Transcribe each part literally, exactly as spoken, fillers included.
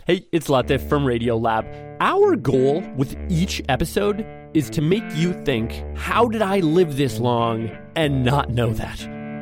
Hey, it's Latif from Radiolab. Our goal with each episode is to make you think, how did I live this long and not know that?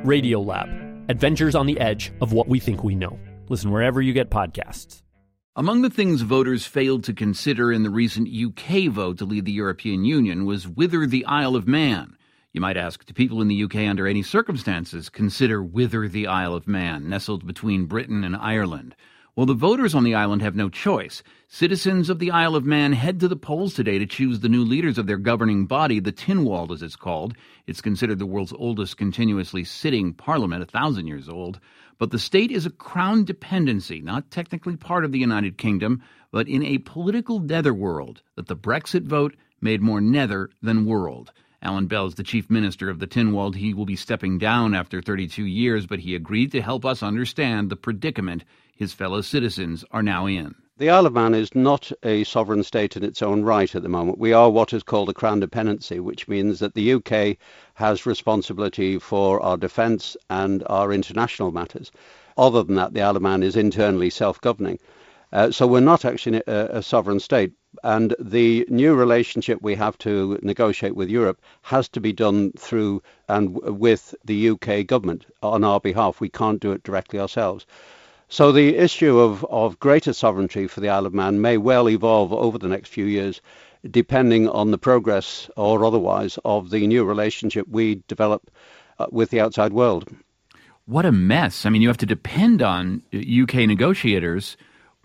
Radiolab, adventures on the edge of what we think we know. Listen wherever you get podcasts. Among the things voters failed to consider in the recent U K vote to leave the European Union was whither the Isle of Man. You might ask, do people in the U K under any circumstances consider whither the Isle of Man, nestled between Britain and Ireland? Well, the voters on the island have no choice. Citizens of the Isle of Man head to the polls today to choose the new leaders of their governing body, the Tynwald as it's called. It's considered the world's oldest continuously sitting parliament, a thousand years old. But the state is a crown dependency, not technically part of the United Kingdom, but in a political netherworld that the Brexit vote made more nether than world. Alan Bell is the chief minister of the Tynwald. He will be stepping down after thirty-two years, but he agreed to help us understand the predicament his fellow citizens are now in. The Isle of Man is not a sovereign state in its own right at the moment. We are what is called a crown dependency, which means that the U K has responsibility for our defence and our international matters. Other than that, the Isle of Man is internally self-governing. Uh, so we're not actually a, a sovereign state. And the new relationship we have to negotiate with Europe has to be done through and with the U K government on our behalf. We can't do it directly ourselves. So the issue of, of greater sovereignty for the Isle of Man may well evolve over the next few years, depending on the progress or otherwise of the new relationship we develop uh, with the outside world. What a mess. I mean, you have to depend on U K negotiators.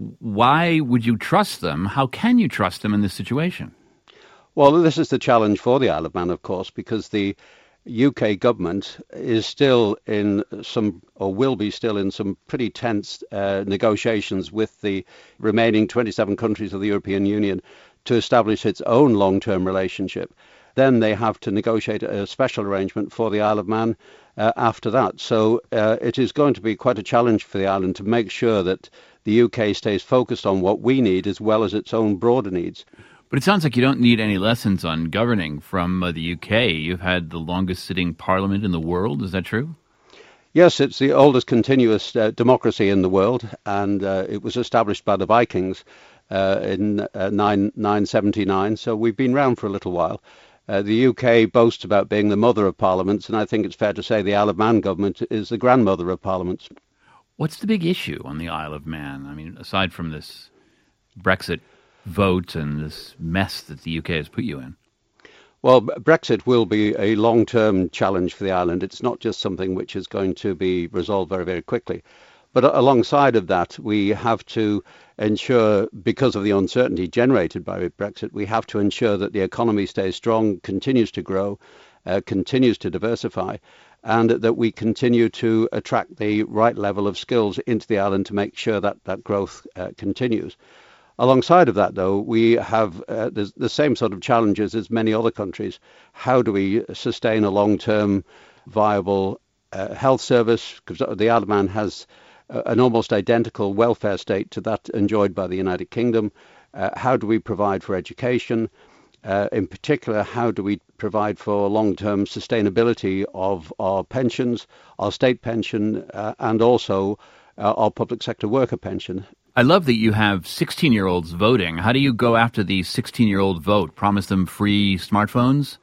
Why would you trust them? How can you trust them in this situation? Well, this is the challenge for the Isle of Man, of course, because the U K government is still in some, or will be still in some pretty tense uh, negotiations with the remaining twenty-seven countries of the European Union to establish its own long-term relationship. Then they have to negotiate a special arrangement for the Isle of Man uh, after that. So uh, it is going to be quite a challenge for the island to make sure that the U K stays focused on what we need as well as its own broader needs. But it sounds like you don't need any lessons on governing from uh, the U K. You've had the longest sitting parliament in the world. Is that true? Yes, it's the oldest continuous uh, democracy in the world, and uh, it was established by the Vikings uh, in uh, nine seventy-nine, so we've been around for a little while. Uh, the U K boasts about being the mother of parliaments, and I think it's fair to say the Isle of Man government is the grandmother of parliaments. What's the big issue on the Isle of Man? I mean, aside from this Brexit vote and this mess that the U K has put you in? Well, Brexit will be a long-term challenge for the island. It's not just something which is going to be resolved very, very quickly. But alongside of that, we have to ensure, because of the uncertainty generated by Brexit, we have to ensure that the economy stays strong, continues to grow, uh, continues to diversify, and that we continue to attract the right level of skills into the island to make sure that that growth uh, continues. Alongside of that, though, we have uh, the, the same sort of challenges as many other countries. How do we sustain a long-term viable uh, health service? Because the Isle of Man has uh, an almost identical welfare state to that enjoyed by the United Kingdom. Uh, how do we provide for education? Uh, in particular, how do we provide for long-term sustainability of our pensions, our state pension, uh, and also uh, our public sector worker pension? I love that you have sixteen-year-olds voting. How do you go after the sixteen-year-old vote? Promise them free smartphones?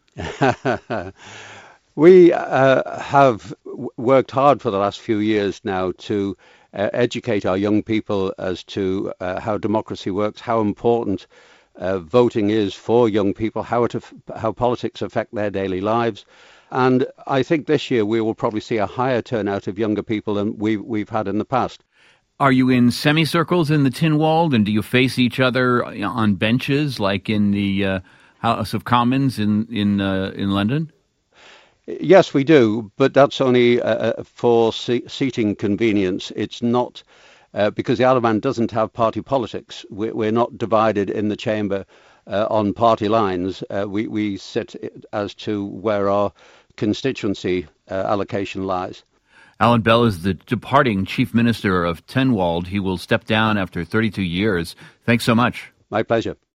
We uh, have worked hard for the last few years now to uh, educate our young people as to uh, how democracy works, how important uh, voting is for young people, how it af- how politics affect their daily lives. And I think this year we will probably see a higher turnout of younger people than we, we've had in the past. Are you in semicircles in the Tynwald, and do you face each other on benches like in the uh, House of Commons in in uh, in London? Yes, we do, but that's only uh, for se- seating convenience. It's not uh, because the Isle of Man doesn't have party politics. We're, we're not divided in the chamber uh, on party lines. Uh, we we sit as to where our constituency uh, allocation lies. Alan Bell is the departing Chief Minister of Tynwald. He will step down after thirty-two years. Thanks so much. My pleasure.